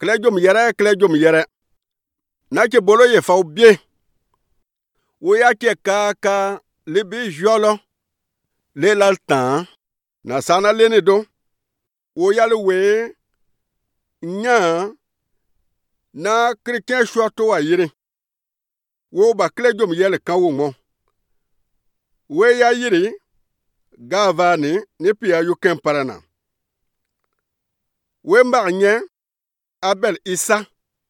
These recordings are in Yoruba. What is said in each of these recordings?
klejum yere. Na ke bolo ye fa bie. Wo ya ke ka le bi jolo. Le laltan. Na sana lene do. Wo ya le we. Nya. Na chrétien choito wa yire. Wo ba klejum yele kan wo mo. We ya yiri. Gavani ni pia yu kemparana. We mba nye. Abel Isa.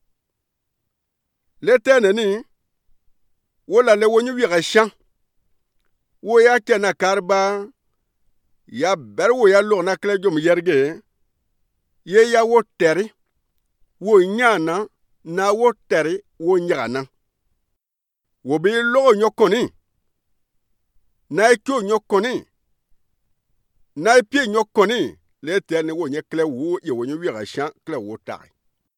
Lete ni. Wola le wonyu wira shan. Wo ya kena karba. Ya ber wo ya lo na klejum yerge. Ye ya wo teri. Wo nyana. Na wo teri wo nyana. Wo bi lo nyokoni. Na ikyo nyokoni. Na ipi nyokoni. Lete ni wo nye kle wo ye wonyu wira shan kle wo tai.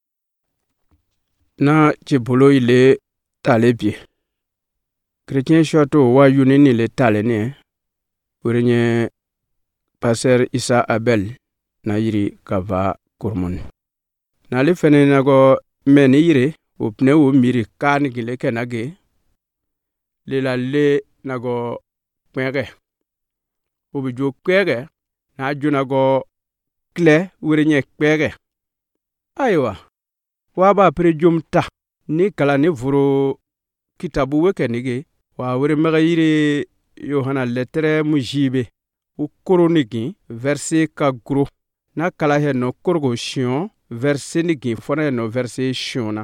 Na chibolo ile tale bie. Chrétien choito wa yuni ni le tale ne. Urenye Passer Isa Abel na yiri kava kurmun. Na le fene na go meni yiri upne u miri kan gile kenage. Le la le na go kwege. Ubijo kwege na juna go kle urenye kwege. Aywa. Waba prejum ta ni kala ni vuro kitabu weke nige wa wure mega yiri Yohana lettre mujibe u koroniki verset ka gro na kala he no korgo shion verset nigi fona no verset shiona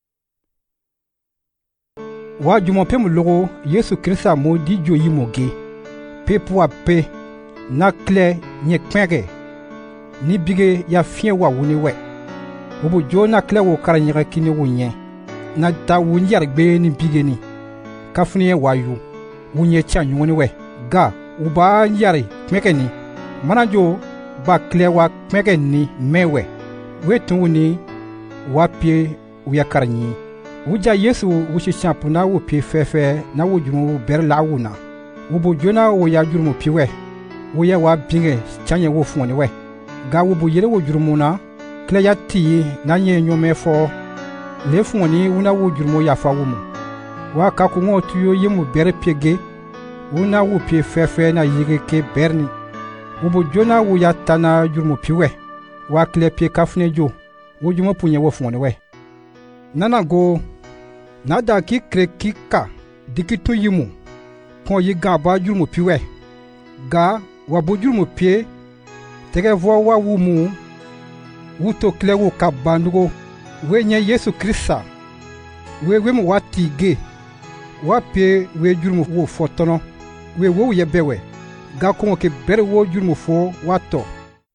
wa jumo pe mu logo Yesu Krista mo di jo yi moge pe po pe na kle nye kpege ni bige ya fien wa wuni we Ubu jona kle wo karanyega kini wunye. Na ta wunye gbe ni bigeni. Kafuni wayu. Wunye chanyu ni we. Ga uba yari kmekeni. Manajo ba kle wa kmekeni mewe. Wetu ni wapie uya karanyi. Uja Yesu wushi champu na wupie fefe na wujumu berla wuna. Ubu jona wo ya jurumu piwe. Uya wa binge chanye wo funi we. Ga ubu yere wo jurumu na kle ya ti na nye nyome fo le funi una wo jurmo ya fa wumu wa ka ku ngo tuyo yemu bere pege una wo pie fefe na yige ke berni ubu jona wo ya tana jurmo piwe wa kle pie kafune jo wo jumo punye wo funi we nana go nada ki kre kika dikitu yimu pon yi ga ba jurmo piwe ga wa bo jurmo pie tege vo wa wumu wuto klewo kabandugo wenye Yesu Krista we mu watige wape we jurmu wo fotono we wo ye bewe ga ko ke bere wo jurmu fo wato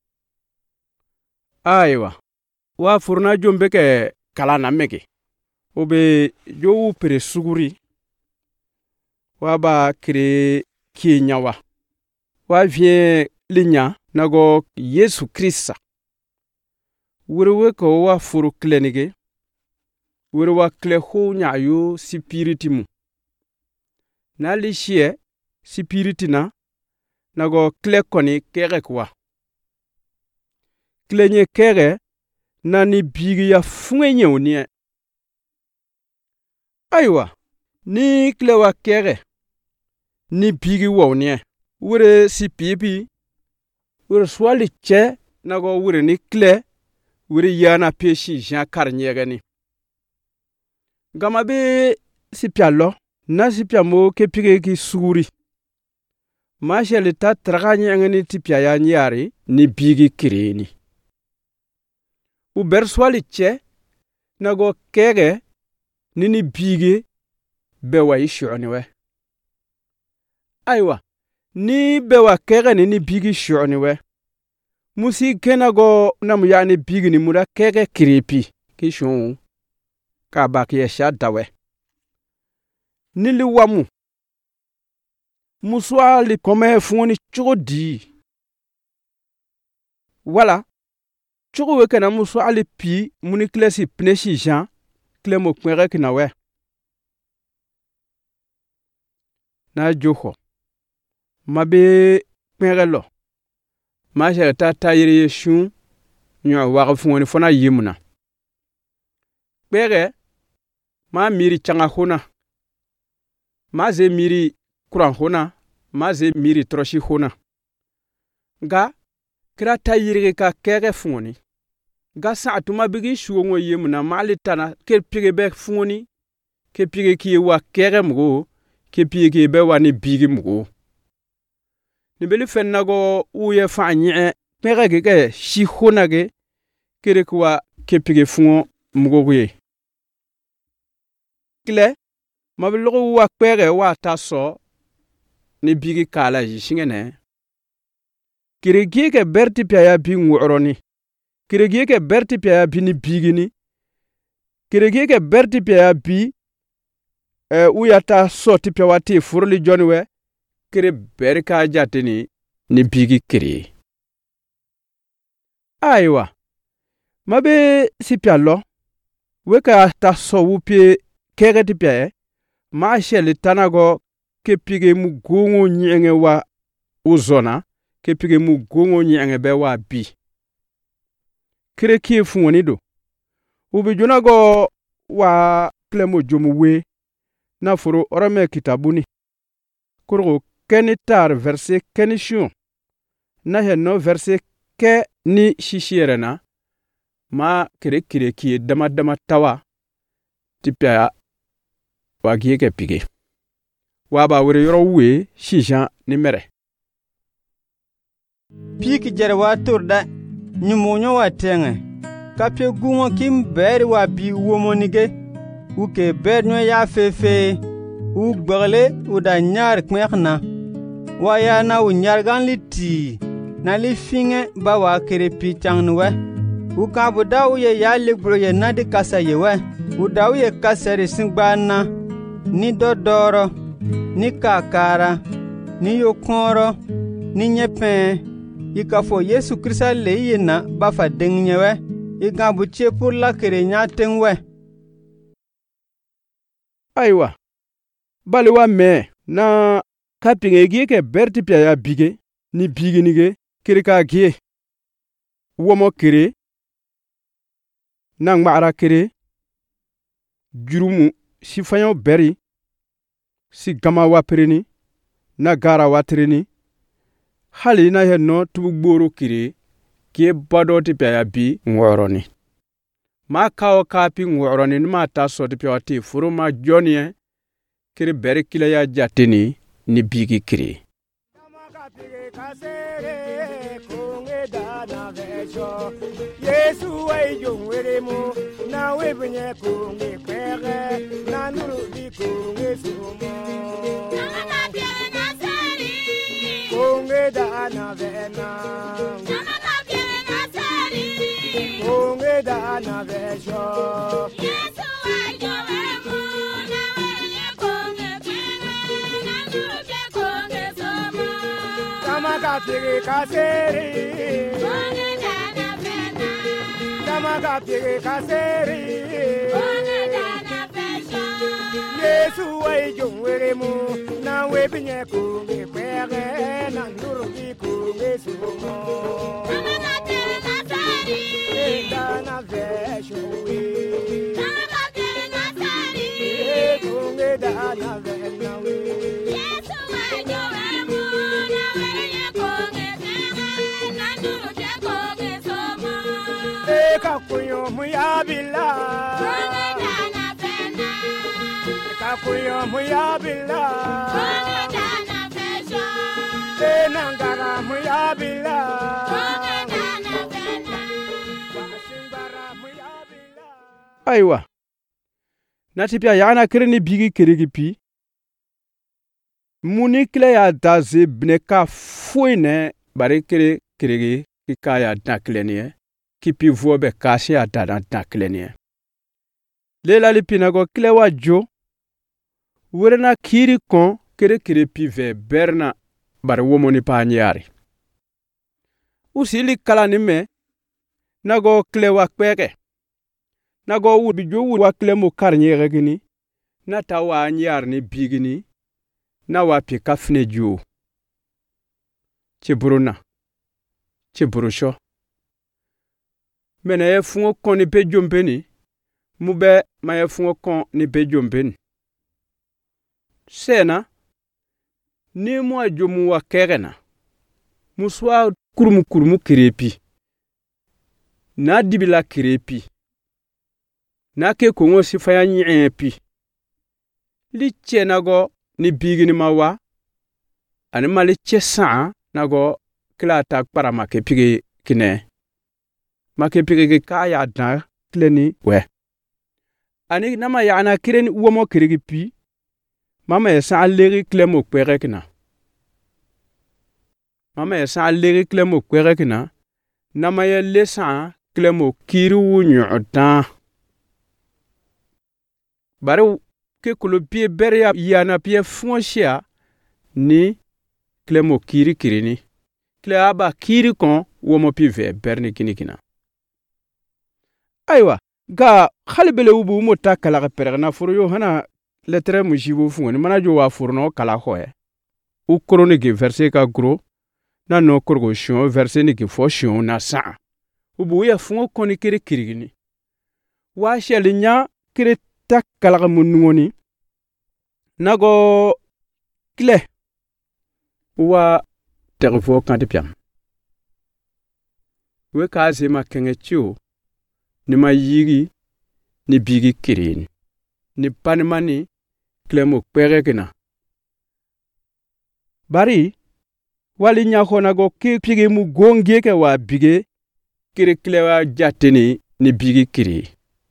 aywa wa furna jombe ke kala na mege obe jo pere suguri wa ba kre kinyawa wa vient linya nago Yesu Krista Werewe ko wa furu klenige. Werewa kle ho nyayo sipiritimu. Na lishie sipiritina nago kle koni kere kwa. Klenye kere na ni bigi ya fungenye unie. Aywa, ni kle wa kere ni bigi wa unie. Were sipipi. Were swali che nago were ni kle wuri yana peshi jan karnyegani. Gama be sipialo, na sipiamo ke pige ki suri. Ma shelita traganyengani tipia ya nyari ni bigi kireni. U berswali che, nago kege ni bigi bewa ishioniwe. Aywa, ni bewa kege ni bigi shioniwe. Musi kenago namu yani bigi ni muda kege kiripi kishon ka baki ya shadawe nili wamu muswa li kome funi chodi wala chogo weke na muswa li pi muni klesi pneshi jan klemo kwere kinawe na joho mabe kwere lo ma sha ta yiri shun nyo wa funi fona yimuna kpege ma miri changa hona ma ze miri kuran hona ma ze miri troshi hona ga kira ta yirge ka kege fungoni ga sa tuma bigi shuongo yemuna mali tana ke pige be fungoni ke pige ki wa kege mgo ke pige be wa ni bigi mgo ni beli fennago uye fa nye kege ke shi hona ge kere kwa ke pige fungo mgo ye kle mabilogo wa kege wa taso ni bigi kala jishingene kirigi ke berti pya bi ngoroni kirigi ke berti pya bi ni bigini kirigi ke berti pya bi uyata so ti pya wati furli jonwe kire berka jatini ni bigi kiri aywa mabe si pya lo weka ta so wupi kege ti pya ma sheli tanago ke pige mu gongo nyenge wa uzona ke pige mu gongo nyenge be wa bi kire ki fungoni do ubi juna go wa plemo jomu we na furo orame kitabuni kuro keni tar verset keni shion na henno verset ke ni shishirena ma kire ki dama tawa tipya wa ke pige wa ba wure yoro we shisha ni mere piki jere wa turda nyumunyo wa tenge kapye gungo kim beri wa bi womonige uke bernyo ya fefe u gbagle u da nyar kmekna wa ya na u nyargan liti na li finge ba wa kere pi changwe u ka bu da u ye ya ligbro ye na di kasa ye we u da u ye kasere singbana ni dodoro ni kakara ni yokoro ni nyepe ikafo Yesu Krista le yina bafa dengnyewe igambu chepur la kere nya tengwe aywa bali wa me na kapinge gi ke berti pya ya bige ni bigi nige kere ka gi womo kere na ngmara kere jurumu si fanyo beri si gama wa pereni na gara wa treni hali na henno tubugboro kiri kie bado ti pya bi ngoroni ma kawo kapi ngoroni ma ta so ti pya ti furu ma jonie kiri beri kile ya jatini ni bigi kiri Yesu ay jongwere mo na webnye ko nge kwere na nuru bi ko nge sumo na biere na sari ko nge da na vena na biere na sari ko nge da na vejo Yesu ay jongwere mo na webnye ko nge kwere na nuru bi ko nge sumo kama ka pire ka seri Maga pige kaseri Ona dana pesha Yesu ay jongwere mu na webinye kunge kwere na ndurugi kunge sumo Maga pige kaseri dana pesha we Maga pige kaseri kunge dana pesha we Yesu ay jongwere mu na webinye kunge kwere na ndurugi kunge sumo Kakuyo muyabila Kongedana fena Kakuyo muyabila Kongedana fesha Tenangara muyabila Kongedana fena Wasimbara muyabila aywa natipya yana kirni bigi kirigi pi munikle ya daze bneka fuine bare kirigi kikaya naklenie kipi vuobe kasi ya dada naklenie lela lipinago kile wa jo werena kiri kon kere pi ve berna bare womoni pa nyari usili kala ni me nago kile wa kweke nago wubi jo wa kile mo karnyere gini na ta wa nyar ni bigini na wa pi kafne jo chiburuna chiburusho mene fungo koni pe jompeni mu be maya fungo kon ni be jomben sena ni mo ajomu wa kegena muswa kurumu kirepi na dibila kirepi na ke kongo sifaya nyepi li chenago ni bigini mawa ani mali chesa nago kila ta para make pige kine make pige ka ya da kleni we ani nama ya na kireni uwomo kirigi pi mama ya sa leri klemo kwere kina mama ya sa leri klemo kwere kina nama ya lesa klemo kiru nyota bare ke kulo pie beria yana pie fonshia ni klemo kirini kleaba kiri kon womo pi ve berni kinikina aywa ga khalbele ubu mota kala perna furu yo hana letre mu jibu fungoni mana jo wa furno kala hoye u chronique verset ka gros na no corrogation verset ni ki fotion na sa ubu ya fungo koni kiri kirigini wa shelinya kiri takala munngoni nago kle wa terfo kantipiam we ka zema kengechu ni mayigi ni bigi kirin ni panmani klemo perekena bari wali nyakona go kipigi mu gonge ke wa bige kire klewa jateni ni bigi kiri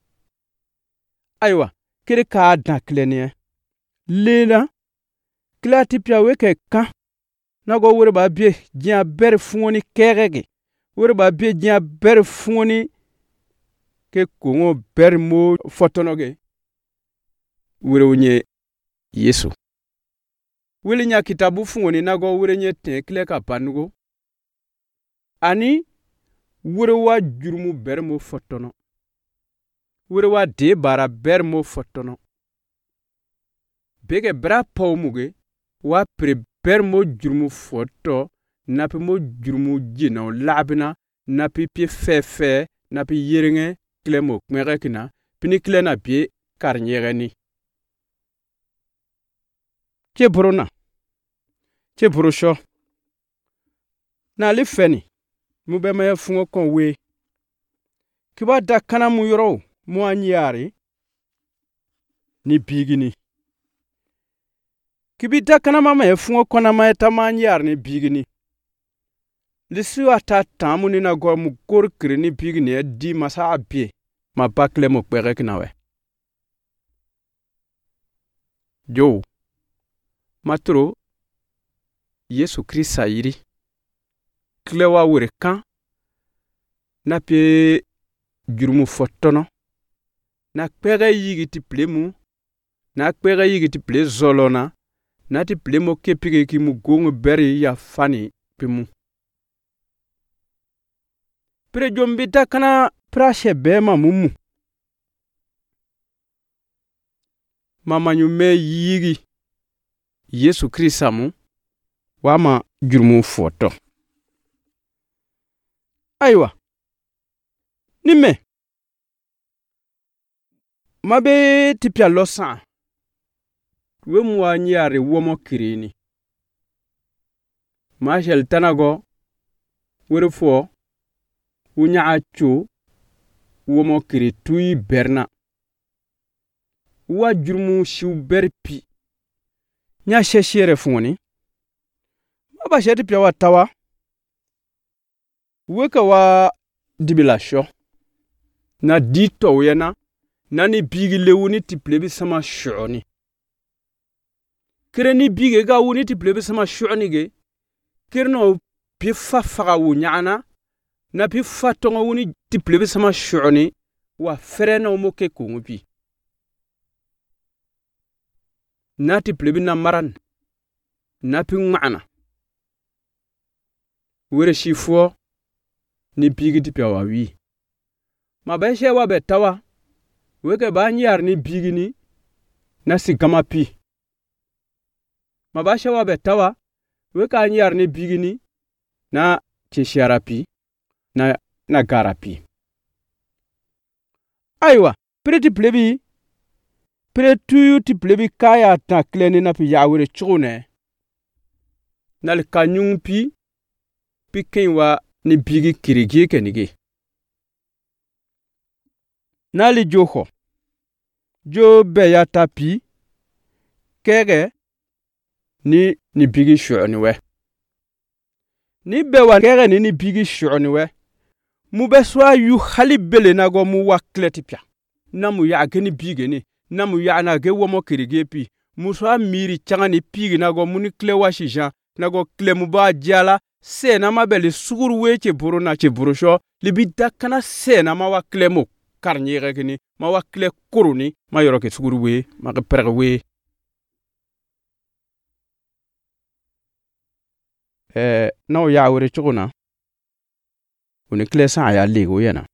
aywa kire ka daklene lena klati pia weke ka nago wure ba bie dia ber fungoni kerege wure ba bie dia ber fungoni ke kongo ber mo fotonoge wure unye Yesu wile nya kitabu fungoni nago wure nye tekle ka panugo ani wure wa jurmu ber mo fotono wure wa de bara ber mo fotono bege bra paumuge wa pre ber mo jurmu foto napi mo jurmu jina labina napi pie fefe napi yirenge klemo kmerekina pini klena pie karnyegeni che brosho na li feni mu be ma fungo kon we kiba da kana mu yoro mu anyari ni bigini kibi da kana ma fungo kona ma ta ma anyari ni bigini lisu ata tamu ni na go mu kor kri ni bigini di masa abie ma bakle mo pere kinawe jo matro Yesu Krista yiri klewa wure kan na pe jurumu fotono na pere yigi ti plemu na pere yigi ti ple zolona na ti plemo kepige ki mu gongo beri ya fani pimu pre jombita kana prashe bema mumu mama nyume yigi Yesu Krista mu wama jurmu foto aywa nime mabe tipia losan we mwa nyare womo kirini mashel tanago werfo wunya achu womo kiri tui berna wa jurmu shiu berpi nya sheshere fungoni maba sheti pia watawa weka wa dibilasho na dito wena nani bigi lewuni ti plebi sama shoni kireni bigi ga wuni ti plebi sama shoni ge kirno pi fafaga wunyana na pi fatonga wuni ti plebi sama shoni wa frena umoke kungupi na ti plebi na maran na pi ngana were shifo ni bigi ti pia wawi mabeshe wa betawa weke ba nyar ni bigi ni na sigama pi mabashe wa betawa weka nyar ni bigi ni na chishara pi na garapi aywa Preti plebi pretu ti plebi kaya ta kleni na pi yawere chune nal kanyung pi kenwa ni bigi kirigi kenigi nali joho jo beya tapi kege ni bigi shoni we ni bewa kege ni bigi shoni we mu be swa yu halibele na go mu wakleti pya na mu ya geni bigi ni na mu ya na ge womo kirige pi mu swa miri changa ni pigi na go mu ni klewa shisha na go klemu ba jala se na mabeli suguru we che buru na che buru sho libi dakana se na ma wa klemu karnyere gini ma wa kle kuruni ma yoro ke suguru we ma ke perga we na o ya wore chuguna uni kle sa ya lego yana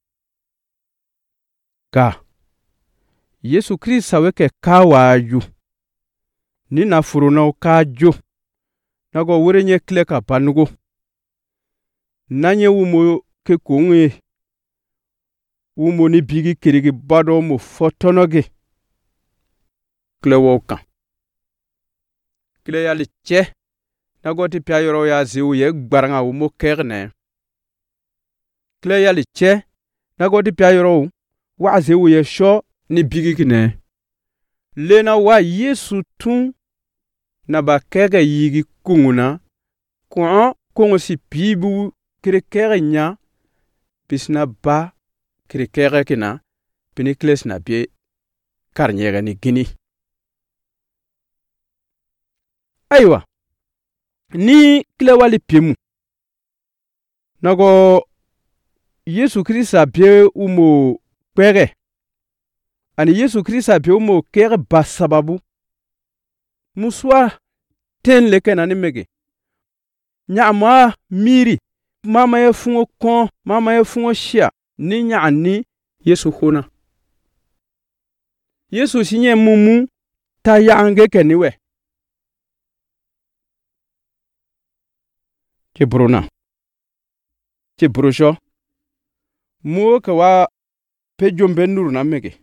ka Yesu Krista weke kawaju ni na furu na kajo na go wore nye kle ka panugo nanye wumo ke kungi wumo ni bigi kirigi bado mo fotonoge kle woka kle yali che na go ti pya yoro ya ziwu ye gbaranga wumo kerne kle yali che na go ti pya yoro wa ziwu ye sho ni bigi kine lena wa Yesu tun na ba kege yigi kunguna kungo si pibu kere nya pisna ba kere kina pinikles na pie karnyega ni gini aywa ni klewali piemu nago Yesu Krista pie umo kwege ani Yesu Krista pie umo kere ba sababu muswa ten leke na ni mege nyama miri mama ye fungo kon mama ye fungo shia ni nya ni Yesu hona Yesu sinye mumu ta yange keniwe ke bruna ke brosho mu ka wa pejombe nuru na mege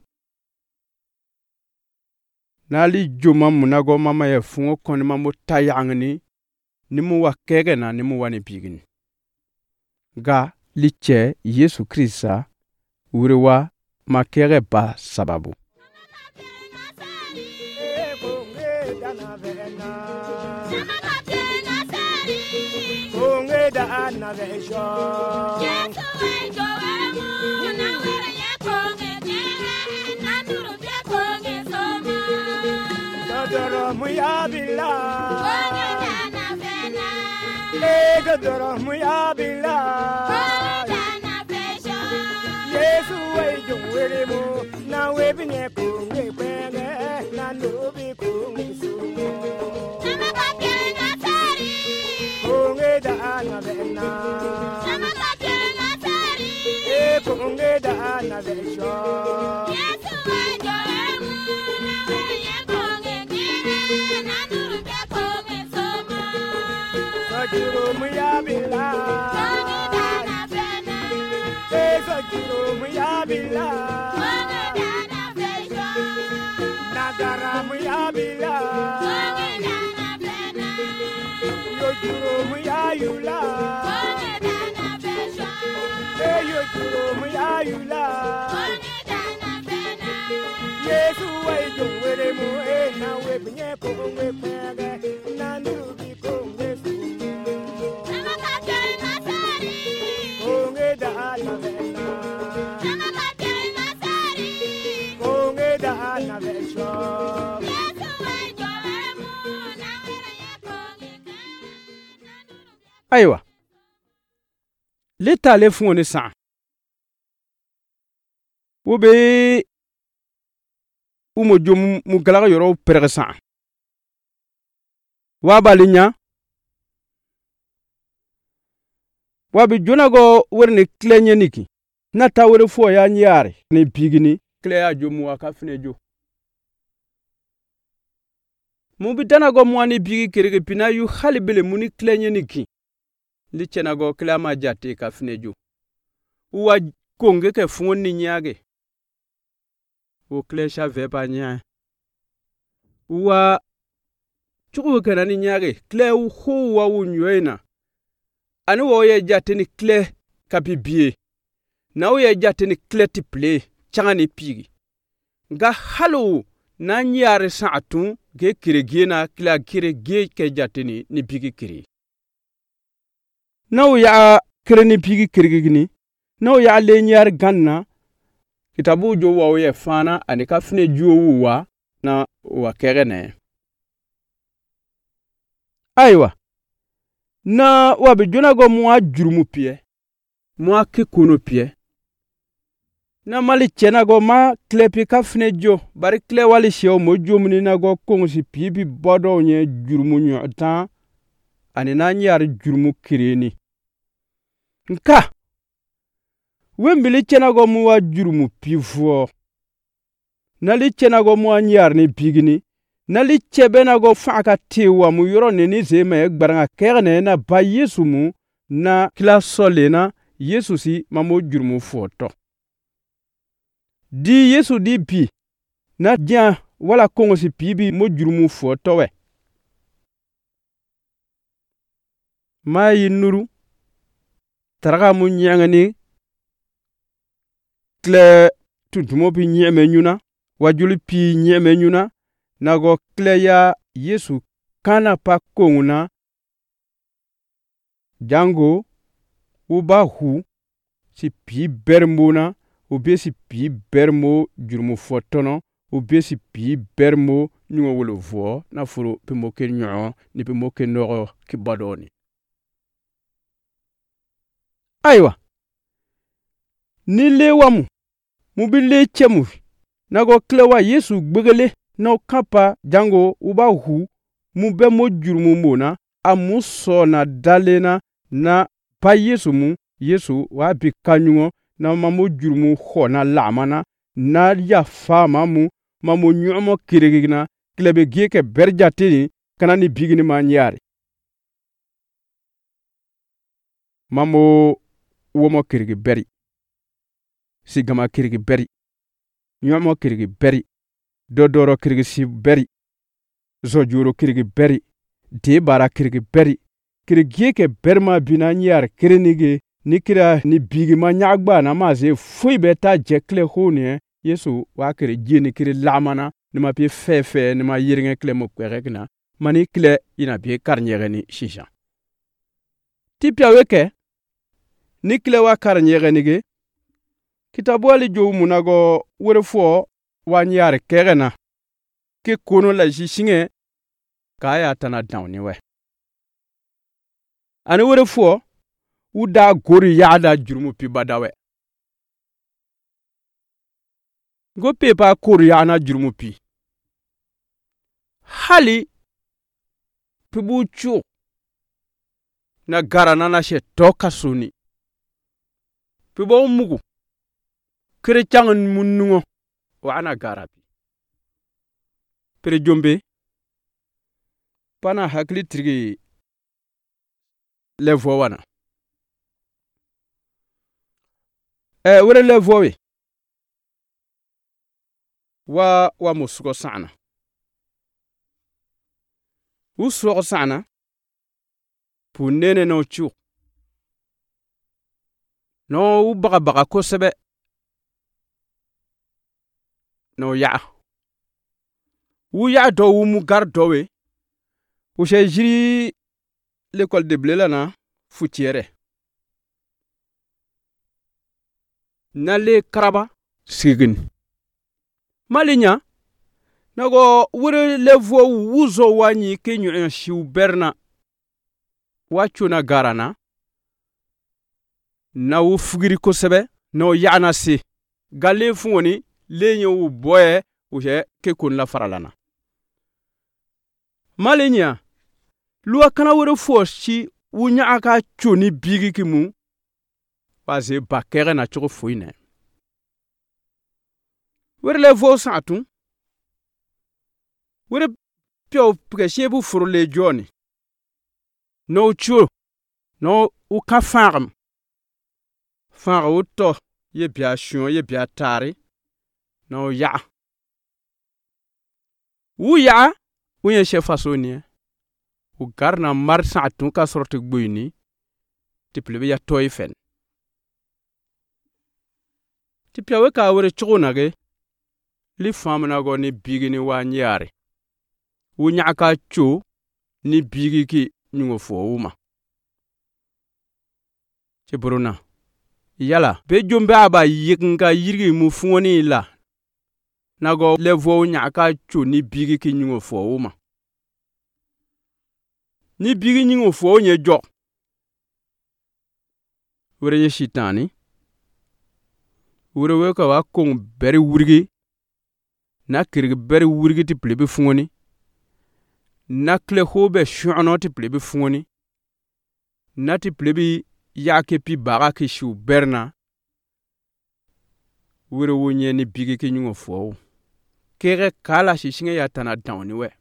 nali joma munago mama ye fungo kon mamu ta yangni ni mu wa kege na ni mu wani bigini ga liche Yesu Krista urewa makere ba sababu Gadoro muya bila Yesu we jongwere mo na we binye kunge kwenge na nubi kunge sumo Nama kapye na sari kunge da na vena Nama kapye na sari kunge da na vesho Yesu we jongwere mo na we binye kunge kwenge na nubi kunge sumo Sajiro muya bila Sajiro muya bila Nagara muya bila Yojuro muya yula Yojuro muya yula Yesu wa jongwere mu na we binye ko we pege na nubi ko we aywa leta le fungo ni sa wo be umo jom mu galaga yoro peresa wa balinya wa bi jonago werne klenye niki na ta wore fo ya nyaare ne bigini kle ya jomu wa ka fine jo mu bi danago mu ani bigi kirige pina yu halibele muni klenye niki li chenago klama jati ka fine jo wa konge ke fungo ni nyaage wo kle sha ve pa nya wa chuku kana ni nyage kle hu wa unyoina ani wo ye jatini kle kapibie na wo ye jatini kle tiple changa ni pigi nga halu na nyare sa'atun ge kirege na kla kirege ke jatini ni pigi kiri na wo ya kire ni pigi kirege ni na wo ya le nyare ganna kitabu jo wa ye fana ani ka fine juwo wa na wa kerene aywa na wa be jona go mo jurumu pie mo ke kono pie na mali chena go ma klepi ka fine jo bari kle wali shew mo jomni na go konsi pibi bodo nye jurumu nyota ani na nyar jurumu kireni nka wembili chena go mo wa jurumu pifo na li chena go mo nyar ni bigini na li chebe na go faka tewa mu yoro ne ni zeme gbaranga kerne na ba Yesu mu na kila solena Yesu si mamo jurumu foto di Yesu di bi na dia wala kongo si pibi mo jurumu foto we mai nuru taraga mu nyangani kle tuntumo bi nyeme nyuna wajuli pi nyeme nyuna nago kle ya Yesu kana pa konguna jango uba hu si pi bermona ube si pi bermo jurumu fotono ube si pi bermo nyuo wolo vo na furu pe moke nyuo ni pe moke noro ki badoni aywa ni lewamu mu bi le chemu nago klewa Yesu gbegele no kapa jango uba hu mu be mo jurumu mona amu so na dalena na pa Yesu mu Yesu wa bi kanyuo na mamo jurumu khona lamana na ya fama mu mamo nyumo kirigina klebe geke berjatini kana ni bigini manyari mamo womo kirigi beri sigama kirigi beri nyumo kirigi beri dodoro kirigi si beri zojuro kirigi beri debara kirigi beri kirigi berma bina nyar kirinige nikira ni bigi ma nyagba na ma ze fui beta jekle hone Yesu wa kire jini kire lamana ni ma pi fefe ni ma yiringe kle mo kwerekna mani kle ina bi karnyere ni shisha tipya weke ni kle wa karnyere nige kitabu ali jo munago werefo wa nyar kerena ke kono la shishinge kaya tana dawni we ani werefo uda gori yada jurumu pi badawe go pepa kori yana jurumu pi hali pibu chu na garana na she toka suni pibo mugu kire changan munungo wa ana garapi pere jombe pana hakli trigi levo wana were levo we wa musugo sana usugo sana punene no chu no baga ko sebe no ya wu ya do wu mu gar do we u she jiri l'école de blelana futiere na le karaba sigin malinya nago wure levo wuzo wanyi kenyu shiu berna wachu na garana na wu fugiri ko sebe no yana si galle fungoni lenyo wu boye uje ke kun la faralana malinya luwa kana wure foshi wunya aka choni bigi kimu waze bakere na choko fuine wure levo satu wure pio pgeshebu furle joni no chu no uka farm uto ye bia shon ye bia tari no ya wu ya wu ye chef façonnier u garna mar sa'atun ka sorti gbuyni ti plebe ya toy fen ti piawe ka wore chugunage li famna go ni bigi ni wa nyare wu nyaka chu ni bigi ki nyungo fo wuma ti buruna yala be jombe aba yikinga yirgi mu fungoni la nago levo nyaka chu ni bigi ki nyungo fo wuma ni bigi nyungo fo nye jo wore ye shitani wure we ka wa kong beri wurgi na kirgi beri wurgi ti plebe fungoni na kle hobe shu'no ti plebe fungoni na ti plebe yake pi baga ki shu berna wure wonye ni bigi ki nyungo fo kere kala shishinge ya tana dawni we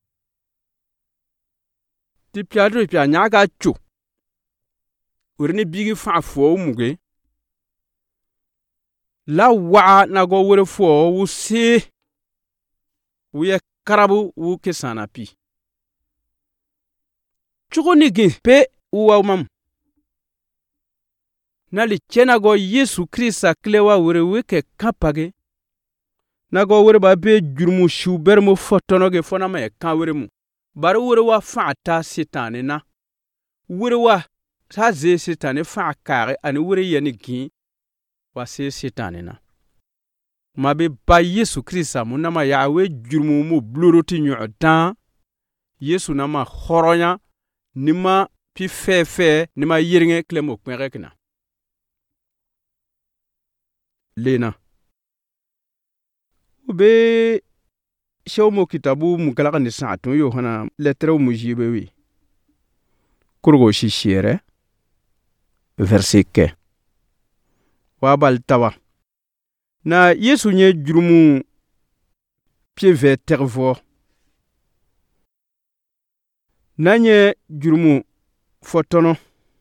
ti piadro pia nyaga chu wure ni bigi fa fo muge la wa na go wure fo wu se wu ye karabu wu kesana pi chugoni gi pe uwa mam nali chena go Yesu Krista klewa wure weke kapage na go wure ba be jurmu shuber mo fotono ge fona ma kan wure mu bar wure wa fa'ata sitane na wure wa sa ze sitane fa kare ani wure yani gi wa se sitane na mabe ba Yesu Krista mu na ma yawe jurmu mu bluroti nyota Yesu na ma khoronya nima pi fefe nima yirnge klemo kwerekna lena ube shawmo kitabu mukalaka ni sa'atun Yohana lettre mu jibe wi kurgo shishiere verset ke wa bal tawa na Yesu nye jurumu pie ve tervo na nye jurumu fotono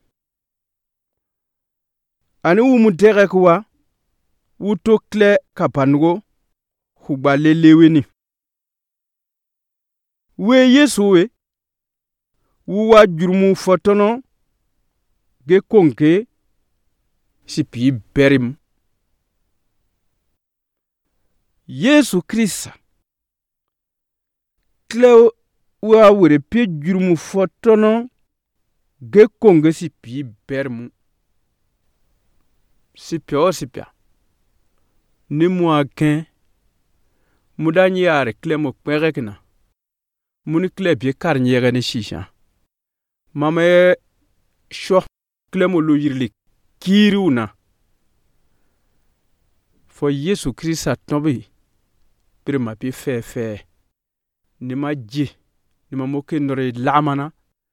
ani wumu tere kuwa wuto kle kapanugo hugba leleweni we Yesu we wuwa jurumu fotono ge konke sipi berim Yesu Krista kle wa wure pe jurumu fotono ge konge sipi bermu sipia ni mwa ken mudanyi yare klemo kwerekna muni klebye karnyega ni shisha mama sho klemo lo yirli kiruna fo Yesu Krista tobi prima pi fe ni ma ji ni ma moke nore lamana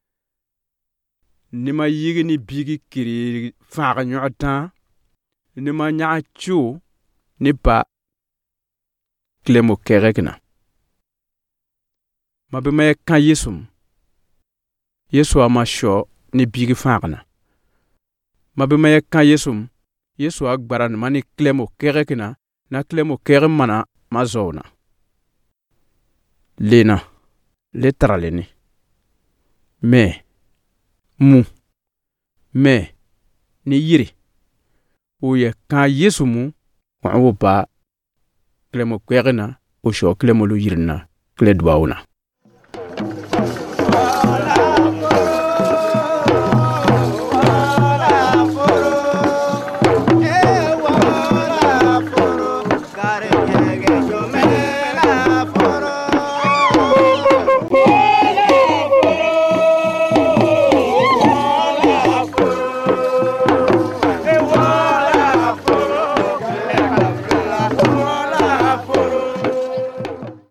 ni ma yigi ni bigi kiri faga nyota ni ma nya chu ni pa klemo kerekna mabe me kan Yesu ama sho ni bigi fagna mabe me kan Yesu agbaran mani klemo kerekna na klemo kerem mana mazona lena literally me ni yiri uye kan Yesu mu wa ba klemo kerekna o sho klemo lu yirna kle dwauna